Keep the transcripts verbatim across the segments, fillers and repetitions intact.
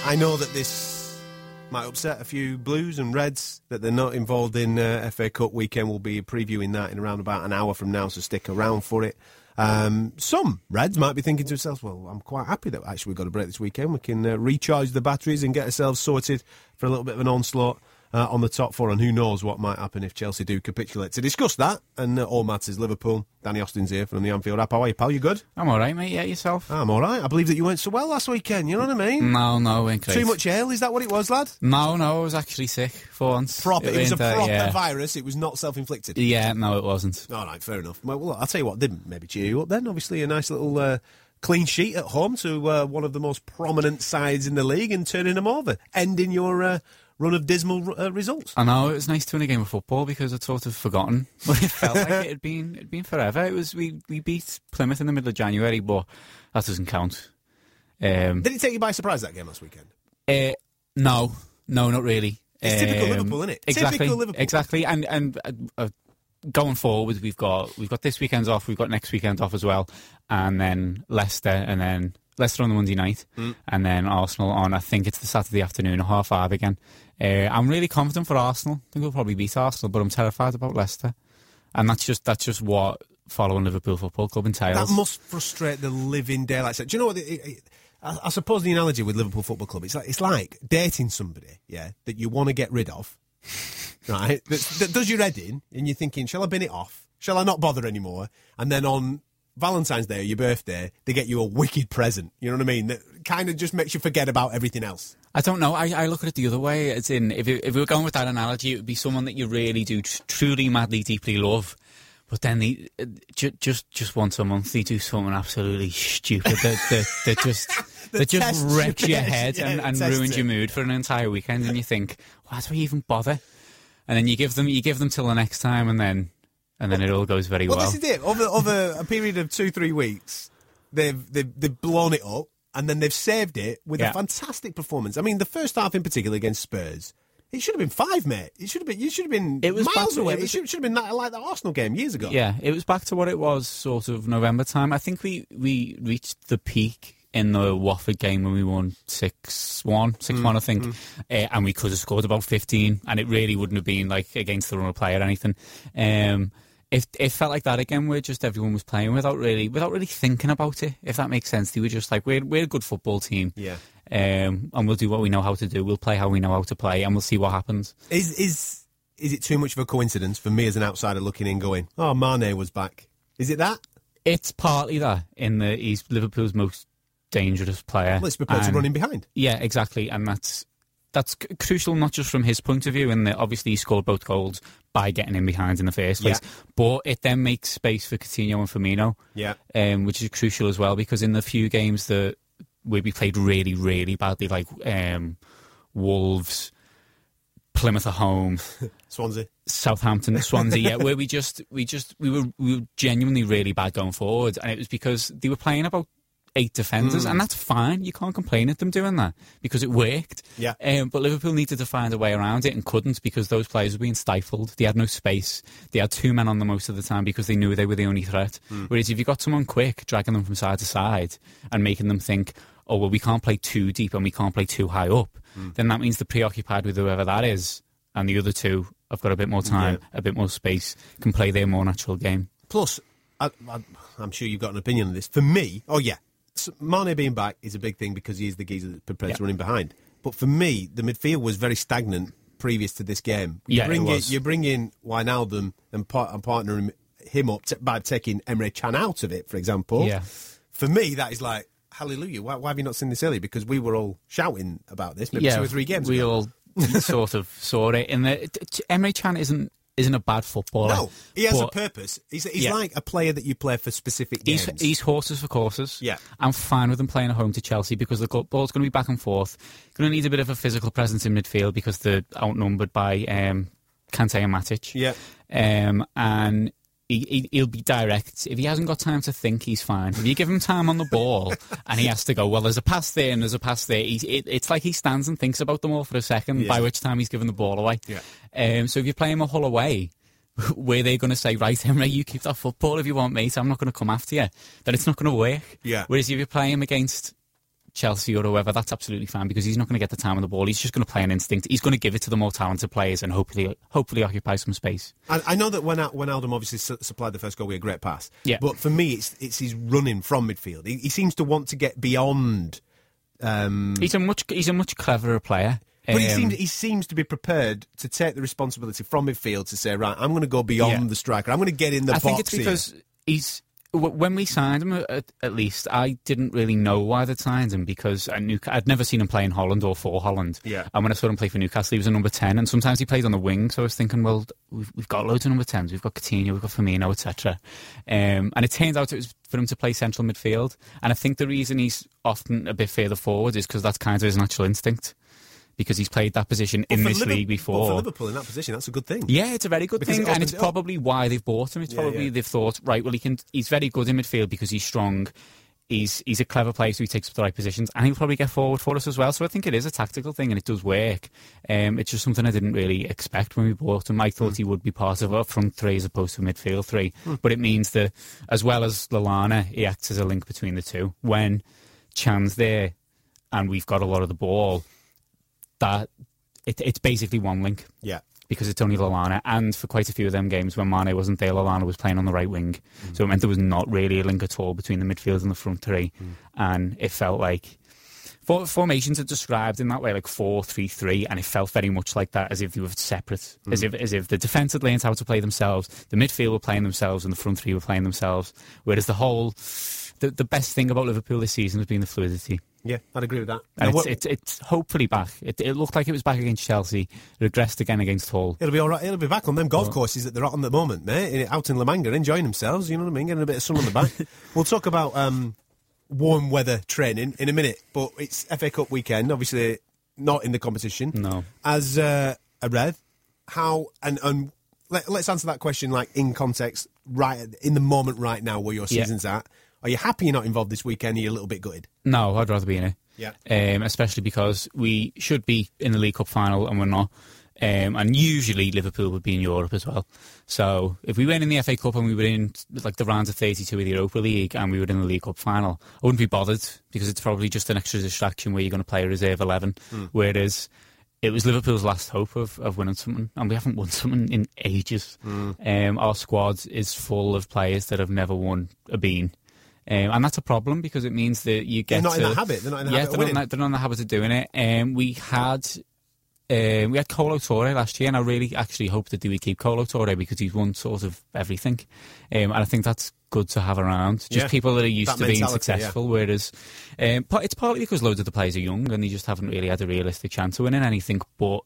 I know that this might upset a few Blues and Reds that they're not involved in uh, F A Cup weekend. We'll be previewing that in around about an hour from now, so stick around for it. Um, some Reds might be thinking to themselves, well, I'm quite happy that actually we've got a break this weekend. We can uh, recharge the batteries and get ourselves sorted for a little bit of an onslaught uh, on the top four, and who knows what might happen if Chelsea do capitulate. To discuss that and uh, all matters Liverpool, Danny Austin's here from the Anfield app. How are you, pal? You good? I'm all right, mate. Yeah, yourself? I'm all right. I believe that you went so well last weekend, you know what I mean? No, no, it ain't great. Too much ale, is that what it was, lad? No, no, I was actually sick for once. Proper, it, it was a uh, proper yeah. virus, it was not self-inflicted? Yeah, no, it wasn't. All right, fair enough. Well, look, I'll tell you what did maybe cheer you up then. Obviously, a nice little uh, clean sheet at home to uh, one of the most prominent sides in the league and turning them over, ending your uh, run of dismal uh, results. I know, it was nice to win a game of football because I'd sort of forgotten what it felt like it had been, it'd been forever. It was we, we beat Plymouth in the middle of January, but that doesn't count. Um, Did it take you by surprise, that game last weekend? Uh, no, no, not really. It's um, typical Liverpool, isn't it? Exactly, typical Liverpool. Exactly, and and uh, uh, going forward, we've got we've got this weekend off, we've got next weekend off as well, and then Leicester, and then Leicester on the Monday night, mm. and then Arsenal on, I think it's the Saturday afternoon at half five again. Uh, I'm really confident for Arsenal. I think we'll probably beat Arsenal, but I'm terrified about Leicester, and that's just that's just what following Liverpool Football Club entails. That must frustrate the living daylights. Do you know what? It, it, I, I suppose the analogy with Liverpool Football Club, it's like it's like dating somebody, yeah, that you want to get rid of, right? That, that does your head in, and you're thinking, shall I bin it off? Shall I not bother anymore? And then on Valentine's Day or your birthday, they get you a wicked present. You know what I mean? That kind of just makes you forget about everything else. I don't know. I, I look at it the other way. It's in if, it, if we were going with that analogy, it would be someone that you really do tr- truly, madly, deeply love. But then they uh, ju- just just once a month they do something absolutely stupid that that, that just that just wrecks your head yeah, and, and ruins it. Your mood for an entire weekend, and you think, why do we even bother? And then you give them you give them till the next time, and then and then well, it all goes very well. Well, this is it. Over over a period of two three weeks, they've they've, they've blown it up. And then they've saved it with yeah. a fantastic performance. I mean, the first half in particular against Spurs, it should have been five, mate. It should have been. You should have been it was miles away. It, was, it should, should have been that, like that Arsenal game years ago. Yeah, it was back to what it was, sort of November time. I think we, we reached the peak in the Watford game when we won six one, six one, mm, I think, mm. uh, and we could have scored about fifteen, and it really wouldn't have been like against the run of play or anything. Um, It, it felt like that again, where just everyone was playing without really without really thinking about it, if that makes sense. They were just like, we're we're a good football team, yeah, um, and we'll do what we know how to do. We'll play how we know how to play, and we'll see what happens. Is is is it too much of a coincidence for me as an outsider looking in, going, oh, Mane was back? Is it that? It's partly that, in that he's Liverpool's most dangerous player. Well, it's prepared to run in behind. Yeah, exactly, and that's that's c- crucial, not just from his point of view, in that obviously he scored both goals by getting in behind in the first place, yeah. but it then makes space for Coutinho and Firmino, yeah, um, which is crucial as well, because in the few games that where we played really, really badly, like um, Wolves, Plymouth at home, Swansea, Southampton, Swansea, yeah, where we just we just we were we were genuinely really bad going forward, and it was because they were playing about eight defenders, mm. and that's fine. You can't complain at them doing that because it worked. Yeah. Um, but Liverpool needed to find a way around it and couldn't, because those players were being stifled. They had no space. They had two men on them most of the time because they knew they were the only threat. Mm. Whereas if you got someone quick, dragging them from side to side and making them think, oh, well, we can't play too deep and we can't play too high up, mm. then that means they're preoccupied with whoever that is, and the other two have got a bit more time, yeah. a bit more space, can play their more natural game. Plus, I, I, I'm sure you've got an opinion on this. For me, oh yeah, Mane being back is a big thing because he is the geezer that's prepared yeah. to run in behind. But for me, the midfield was very stagnant previous to this game. You yeah, bring it was. In, you bring in Wijnaldum and, par- and partnering him up t- by taking Emre Can out of it, for example. Yeah. For me, that is like, hallelujah. Why, why have you not seen this earlier? Because we were all shouting about this maybe yeah, two or three games we ago. all sort of saw it. In the, t- t- Emre Can isn't isn't a bad footballer. No, he has but, a purpose. He's, he's yeah. like a player that you play for specific games. He's, he's horses for courses. Yeah. I'm fine with him playing at home to Chelsea because the ball's going to be back and forth. Going to need a bit of a physical presence in midfield because they're outnumbered by um, Kante and Matic. Yeah. Um, and he, he, he'll be direct. If he hasn't got time to think, he's fine. If you give him time on the ball and he has to go, well, there's a pass there and there's a pass there, he, it, it's like he stands and thinks about them all for a second, yeah. by which time he's given the ball away. Yeah. Um, so if you play him a Hull away, where they're going to say, right, Emre, you keep that football if you want, mate, I'm not going to come after you, then it's not going to work. Yeah. Whereas if you play him against Chelsea or whoever, that's absolutely fine because he's not going to get the time on the ball. He's just going to play on instinct. He's going to give it to the more talented players and hopefully hopefully occupy some space. I, I know that when when Aldum obviously su- supplied the first goal with a great pass, yeah. but for me it's it's his running from midfield. He, he seems to want to get beyond. Um, he's a much he's a much cleverer player. But um, he seems he seems to be prepared to take the responsibility from midfield to say, right, I'm going to go beyond yeah. the striker. I'm going to get in the I box. think it's because here. he's. When we signed him, at, at least, I didn't really know why they signed him because I knew, I'd never seen him play in Holland or for Holland. Yeah. And when I saw him play for Newcastle, he was a number ten, and sometimes he played on the wing. So I was thinking, well, we've, we've got loads of number tens. We've got Coutinho, we've got Firmino, et cetera. Um, and it turns out it was for him to play central midfield. And I think the reason he's often a bit further forward is because that's kind of his natural instinct. Because he's played that position but in this Liverpool, league before. For Liverpool in that position, that's a good thing. Yeah, it's a very good because thing, it and it's it probably why they've bought him. It's yeah, probably yeah. they've thought, right, well, he can. He's very good in midfield because he's strong. He's he's a clever player, so he takes up the right positions, and he'll probably get forward for us as well. So I think it is a tactical thing, and it does work. Um, it's just something I didn't really expect when we bought him. I thought mm. he would be part of a front three as opposed to a midfield three, mm. but it means that as well as Lallana, he acts as a link between the two. When Chan's there, and we've got a lot of the ball, that. It, it's basically one link. Yeah. Because it's only Lallana. And for quite a few of them games when Mane wasn't there, Lallana was playing on the right wing. Mm. So it meant there was not really a link at all between the midfield and the front three. Mm. And it felt like... For, formations are described in that way, like four three three, and it felt very much like that, as if they were separate. Mm. As if as if the defence had learned how to play themselves, the midfield were playing themselves, and the front three were playing themselves. Whereas the whole... The, the best thing about Liverpool this season has been the fluidity. Yeah, I'd agree with that. And now, it's, it's, it's hopefully back. It, it looked like it was back against Chelsea. It regressed again against Hull. It'll be all right. It'll be back on them golf courses that they're at on the moment, mate. Out in La Manga, enjoying themselves. You know what I mean? Getting a bit of sun on the back. We'll talk about um, warm weather training in a minute, but it's F A Cup weekend. Obviously, not in the competition. No. As uh, a Red, how and and let, let's answer that question like in context, right in the moment, right now, where your season's yeah. at. Are you happy you're not involved this weekend? Are you a little bit gutted? No, I'd rather be in it. Yeah. Um, especially because we should be in the League Cup final and we're not. Um, and usually Liverpool would be in Europe as well. So if we went in the F A Cup and we were in like the round of thirty-two of the Europa League and we were in the League Cup final, I wouldn't be bothered because it's probably just an extra distraction where you're going to play a reserve eleven. Mm. Whereas it was Liverpool's last hope of, of winning something, and we haven't won something in ages. Mm. Um, our squad is full of players that have never won a bean. Um, and that's a problem because it means that you get They're not to, in the habit. They're not in the yeah, habit of they're winning. Not, they're not in the habit of doing it. Um, we had um, we had Kolo Touré last year, and I really actually hope that they would keep Kolo Touré because he's won sort of everything. Um, and I think that's good to have around. Just yeah. people that are used that to being successful. Yeah. Whereas um, it's partly because loads of the players are young and they just haven't really had a realistic chance of winning anything. But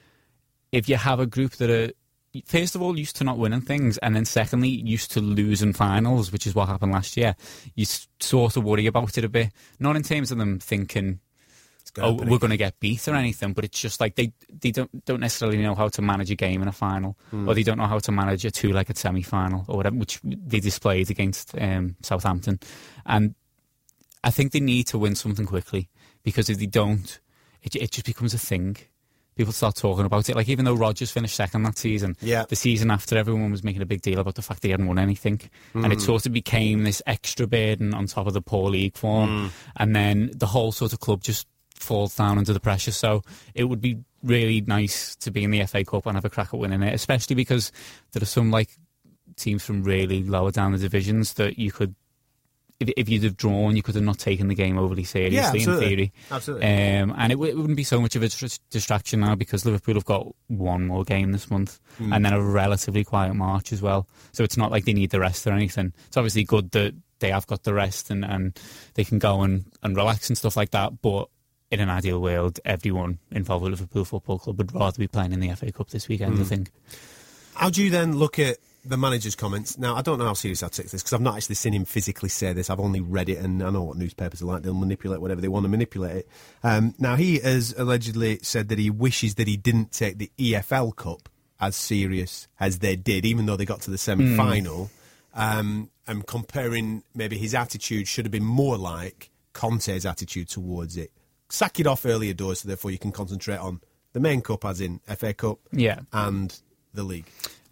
if you have a group that are first of all, used to not winning things, and then secondly, used to losing finals, which is what happened last year. You sort of worry about it a bit. Not in terms of them thinking, oh, we're going to get beat or anything, but it's just like they they don't don't necessarily know how to manage a game in a final, mm. or they don't know how to manage a two-legged semi-final, or whatever, which they displayed against um, Southampton. And I think they need to win something quickly, because if they don't, it, it just becomes a thing. People start talking about it. Like, even though Rodgers finished second that season, yeah. the season after, everyone was making a big deal about the fact that he hadn't won anything. Mm. And it sort of became this extra burden on top of the poor league form. Mm. And then the whole sort of club just falls down under the pressure. So it would be really nice to be in the F A Cup and have a crack at winning it, especially because there are some, like, teams from really lower down the divisions that you could, If, if you'd have drawn, you could have not taken the game overly seriously, yeah, in theory. Absolutely. Um, and it, w- it wouldn't be so much of a tr- distraction now because Liverpool have got one more game this month mm. and then a relatively quiet March as well. So it's not like they need the rest or anything. It's obviously good that they have got the rest and, and they can go and, and relax and stuff like that. But in an ideal world, everyone involved with Liverpool Football Club would rather be playing in the F A Cup this weekend, mm. I think. How do you then look at the manager's comments? Now, I don't know how serious I'd take this because I've not actually seen him physically say this. I've only read it, and I know what newspapers are like. They'll manipulate whatever they want to manipulate it. Um, now, he has allegedly said that he wishes that he didn't take the E F L Cup as serious as they did, even though they got to the semi-final. Mm. Um, and comparing maybe his attitude should have been more like Conte's attitude towards it. Sack it off earlier doors, so therefore you can concentrate on the main cup, as in F A Cup yeah. and the league.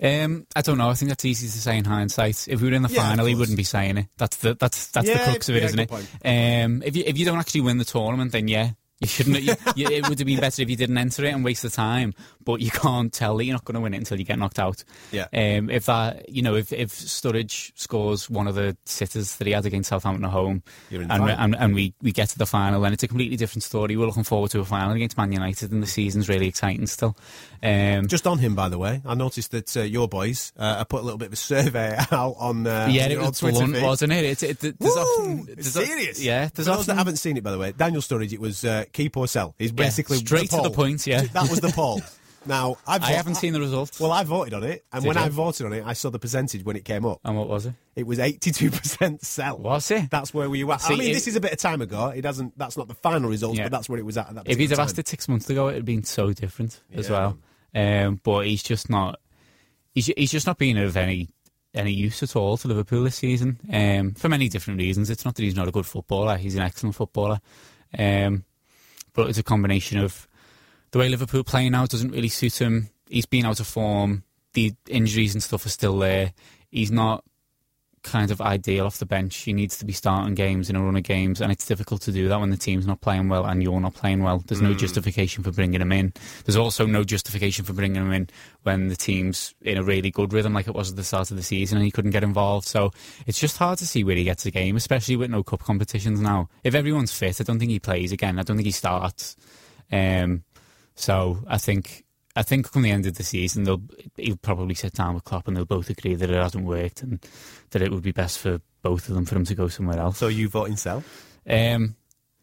Um, I don't know. I think that's easy to say in hindsight. If we were in the Yeah, final, of he course. wouldn't be saying it. That's the that's that's Yeah, the crux of it, yeah, isn't good it? point. Um, if you if you don't actually win the tournament, then yeah, you shouldn't. You, you, it would have been better if you didn't enter it and waste the time. But you can't tell that you're not going to win it until you get knocked out. Yeah. Um, if that, you know, if if Sturridge scores one of the sitters that he had against Southampton at home, You're in the and, final. and and we we get to the final, then it's a completely different story. We're looking forward to a final against Man United, and the season's really exciting still. Um, Just on him, by the way, I noticed that uh, your boys, uh, I put a little bit of a survey out on uh, yeah, on it your was old Twitter blunt, feed. wasn't it? It's, it, there's Woo! often It's there's serious. A, yeah, For there's those often that haven't seen it, by the way, Daniel Sturridge, it was uh, keep or sell. He's Yeah, basically straight the to the poll. point, yeah. That was the poll. Now, I, vo- I haven't seen the results. Well, I voted on it, and Did when you? I voted on it, I saw the percentage when it came up. And what was it? It was eighty-two percent sell. Was it? That's where we were. See, I mean, if- this is a bit of time ago. It doesn't. That's not the final results, Yeah. but that's where it was at. at that If he'd have particular asked time. it six months ago, it'd have been so different as Yeah. well. Um, but he's just not. He's he's just not been of any any use at all to Liverpool this season. Um, for many different reasons. It's not that he's not a good footballer. He's an excellent footballer. Um, but it's a combination of the way Liverpool play now doesn't really suit him. He's been out of form. The injuries and stuff are still there. He's not kind of ideal off the bench. He needs to be starting games in a run of games, and it's difficult to do that when the team's not playing well and you're not playing well. There's no justification for bringing him in. There's also no justification for bringing him in when the team's in a really good rhythm like it was at the start of the season and he couldn't get involved. So it's just hard to see where he gets a game, especially with no cup competitions now. If everyone's fit, I don't think he plays again. I don't think he starts. Um, so I think... I think come the end of the season, they'll he'll probably sit down with Klopp and they'll both agree that it hasn't worked and that it would be best for both of them for him to go somewhere else. So you voting sell? Um,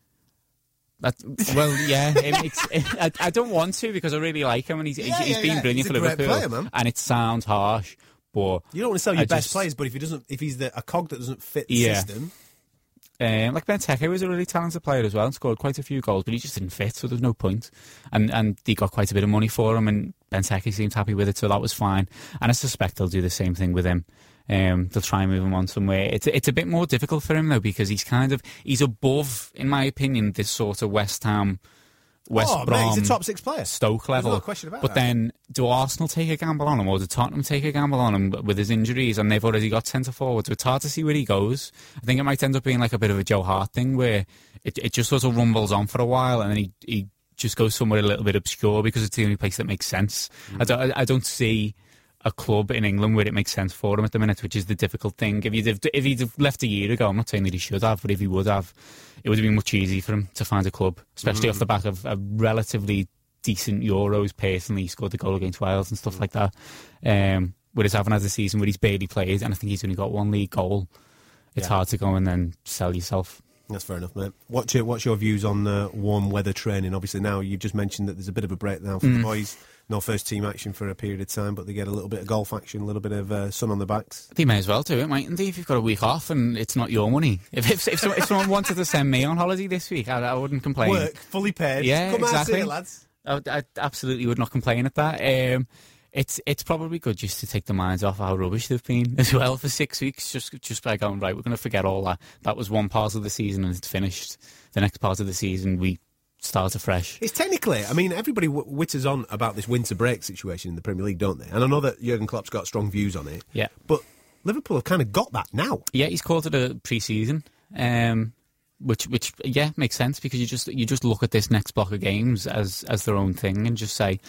that, well, yeah, it makes, it, I, I don't want to because I really like him and he's, Yeah, he's yeah, been yeah. brilliant He's for a great Liverpool. player, man. And it sounds harsh, but You don't want to sell your I best just- players, but if he doesn't, if he's the, a cog that doesn't fit the Yeah. system, Um, like Benteke was a really talented player as well and scored quite a few goals, but he just didn't fit, so there's no point. And and he got quite a bit of money for him, and Benteke seemed happy with it, so that was fine. And I suspect they'll do the same thing with him. Um, they'll try and move him on somewhere. It's it's a bit more difficult for him though because he's kind of he's above, in my opinion, this sort of West Ham, West oh, Brom, mate, he's a top six player. Stoke level. no question about but that. then, do Arsenal take a gamble on him, or do Tottenham take a gamble on him with his injuries? And they've already got centre forwards, so it's hard to see where he goes. I think it might end up being like a bit of a Joe Hart thing, where it it just sort of rumbles on for a while, and then he he just goes somewhere a little bit obscure because it's the only place that makes sense. Mm. I don't I, I don't see a club in England where it makes sense for him at the minute, which is the difficult thing. If he'd have, if he'd have left a year ago, I'm not saying that he should have, but if he would have, it would have been much easier for him to find a club, especially Mm. off the back of a relatively decent Euros. Personally, he scored the goal against Wales and stuff like that. Um, whereas having had a season where he's barely played, and I think he's only got one league goal, it's Yeah. hard to go and then sell yourself. That's fair enough, mate. What's your, what's your views on uh, warm weather training? Obviously, now you've just mentioned that there's a bit of a break now for Mm. the boys. No first team action for a period of time, but they get a little bit of golf action, a little bit of uh, sun on the backs. They may as well do it, mightn't they, if you've got a week off and it's not your money. If if, if, someone, if someone wanted to send me on holiday this week, I, I wouldn't complain. Work, fully paid. Yeah, Come exactly. out here, lads. I, I absolutely would not complain at that. Um, it's it's probably good just to take the minds off how rubbish they've been as well for six weeks. Just just by going, right, we're going to forget all that. That was one part of the season and it's finished. The next part of the season, we start afresh. It's technically, I mean, everybody w- witters on about this winter break situation in the Premier League, don't they? And I know that Jurgen Klopp's got strong views on it. Yeah. But Liverpool have kind of got that now. Yeah, he's called it a pre-season, um, which which yeah makes sense because you just you just look at this next block of games as as their own thing and just say,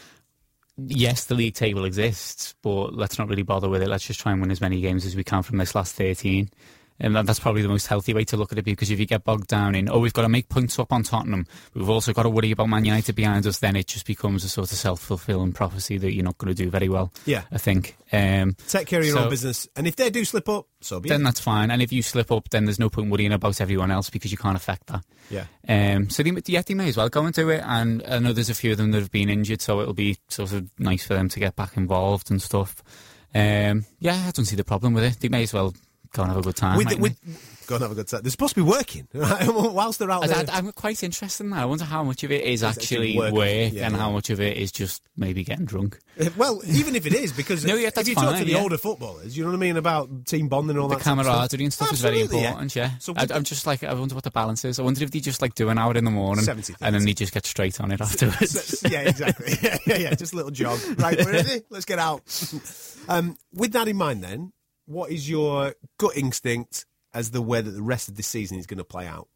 yes, the league table exists, but let's not really bother with it. Let's just try and win as many games as we can from this last thirteen. And that's probably the most healthy way to look at it, because if you get bogged down in, oh, we've got to make points up on Tottenham, we've also got to worry about Man United behind us, then it just becomes a sort of self-fulfilling prophecy that you're not going to do very well, Yeah. I think. Um, Take care of your so- own business. And if they do slip up, so be then it. that's fine. And if you slip up, then there's no point worrying about everyone else because you can't affect that. Yeah. Um, so they, yeah, they may as well go and do it. And I know there's a few of them that have been injured, so it'll be sort of nice for them to get back involved and stuff. Um, yeah, I don't see the problem with it. They may as well go and have a good time. With, mightn't with, Go and have a good time. They're supposed to be working, right? Whilst they're out I, there. I, I'm quite interested in that. I wonder how much of it is It's actually actually work, work, yeah, and yeah. how much of it is just maybe getting drunk. Well, even if it is, because No, yeah, if that's you talk to fine, the yeah. older footballers, you know what I mean, about team bonding and all The that type of stuff. camaraderie and stuff is very Absolutely, yeah. important, yeah. So I, with I'm the- just like, I wonder what the balance is. I wonder if they just like do an hour in the morning seventy and then they just get straight on it afterwards. yeah, exactly. Yeah, yeah, yeah, just a little jog. Right, we're ready? Let's get out. Um, with that in mind, then, what is your gut instinct as the way that the rest of this season is going to play out?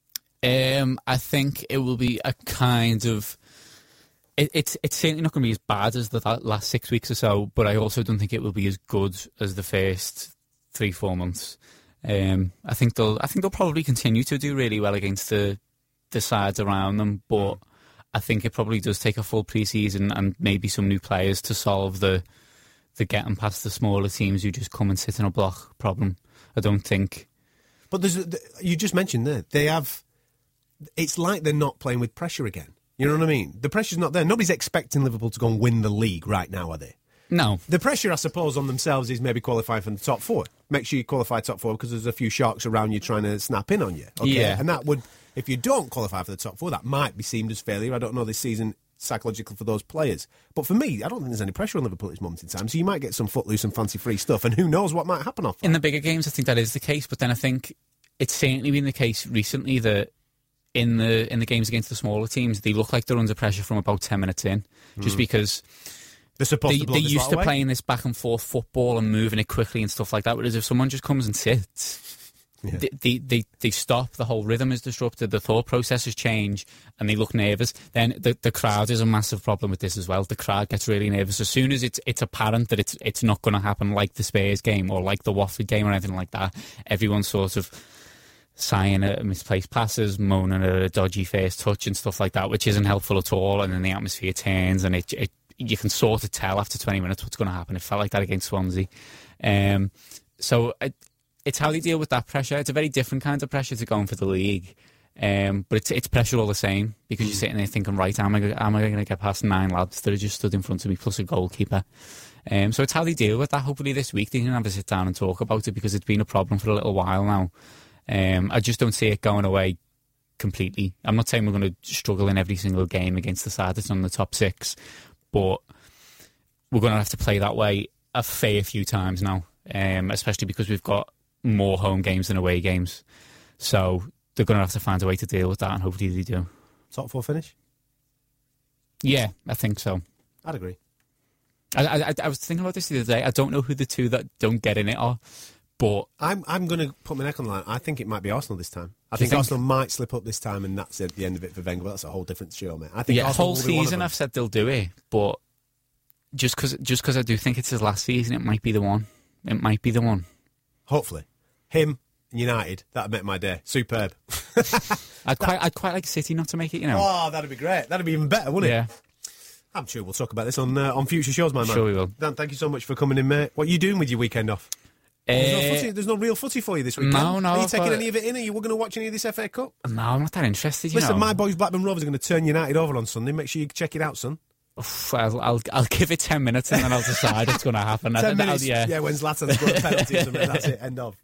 Um, I think it will be a kind of. It, it's it's certainly not going to be as bad as the la- last six weeks or so, but I also don't think it will be as good as the first three four months. Um, I think they'll I think they'll probably continue to do really well against the the sides around them, but I think it probably does take a full pre-season and maybe some new players to solve the the getting past the smaller teams who just come and sit in a block problem. I don't think. But there's a, you just mentioned there, they have. It's like they're not playing with pressure again. You know what I mean? The pressure's not there. Nobody's expecting Liverpool to go and win the league right now, are they? No. The pressure, I suppose, on themselves is maybe qualifying for the top four. Make sure you qualify top four because there's a few sharks around you trying to snap in on you. Okay? Yeah. And that would, if you don't qualify for the top four, that might be seen as failure. I don't know this season psychological for those players. But for me, I don't think there's any pressure on Liverpool at this moment in time. So you might get some footloose and fancy free stuff, and who knows what might happen off that. In the bigger games, I think that is the case, but then I think it's certainly been the case recently that in the in the games against the smaller teams, they look like they're under pressure from about ten minutes in, just because They're supposed they, to blow they're this used lot to away. playing this back and forth football and moving it quickly and stuff like that. Whereas if someone just comes and sits, Yeah. they, they, they, they stop, the whole rhythm is disrupted, the thought processes change, and they look nervous. Then the, the crowd is a massive problem with this as well. The crowd gets really nervous. As soon as it's it's apparent that it's it's not going to happen like the Spurs game or like the Watford game or anything like that, everyone's sort of sighing at misplaced passes, moaning at a dodgy first touch and stuff like that, which isn't helpful at all. And then the atmosphere turns, and it, it you can sort of tell after twenty minutes what's going to happen. It felt like that against Swansea. Um, so it, it's how they deal with that pressure. It's a very different kind of pressure to going for the league. Um, but it's it's pressure all the same, because you're sitting there thinking, right, am I, am I going to get past nine lads that are just stood in front of me, plus a goalkeeper? Um, so it's how they deal with that. Hopefully this week they can have a sit down and talk about it, because it's been a problem for a little while now. Um, I just don't see it going away completely. I'm not saying we're going to struggle in every single game against the side that's on the top six, but we're going to have to play that way a fair few times now, um, especially because we've got more home games than away games. So they're going to have to find a way to deal with that, and hopefully they do. Top four finish? Yeah, I think so. I'd agree. I, I, I was thinking about this the other day. I don't know who the two that don't get in it are, but I'm I'm going to put my neck on the line. I think it might be Arsenal this time. I Do you think, think? Arsenal might slip up this time, and that's it, the end of it for Wenger. But that's a whole different show, mate. I think yeah, Arsenal whole will be one of season them. I've said they'll do it, but just because just cause I do think it's his last season, it might be the one. It might be the one. Hopefully, him and United. That'd make my day. Superb. I'd quite I'd quite like City not to make it, you know. Oh, that'd be great. That'd be even better, wouldn't it? Yeah. I'm sure we'll talk about this on uh, on future shows, my man. Sure we will. Dan, thank you so much for coming in, mate. What are you doing with your weekend off? There's, no Uh, footy, there's no real footy for you this weekend. no, no, Are you I've taking got- any of it in? Are you going to watch any of this F A Cup? No, I'm not that interested, you Listen, know. my boys Blackburn Rovers are going to turn United over on Sunday. Make sure you check it out, son. Oof, I'll, I'll I'll give it ten minutes and then I'll decide what's going to happen. I- Ten I'll- minutes. yeah. Yeah, when Zlatan's got a penalty or something, that's it. End of.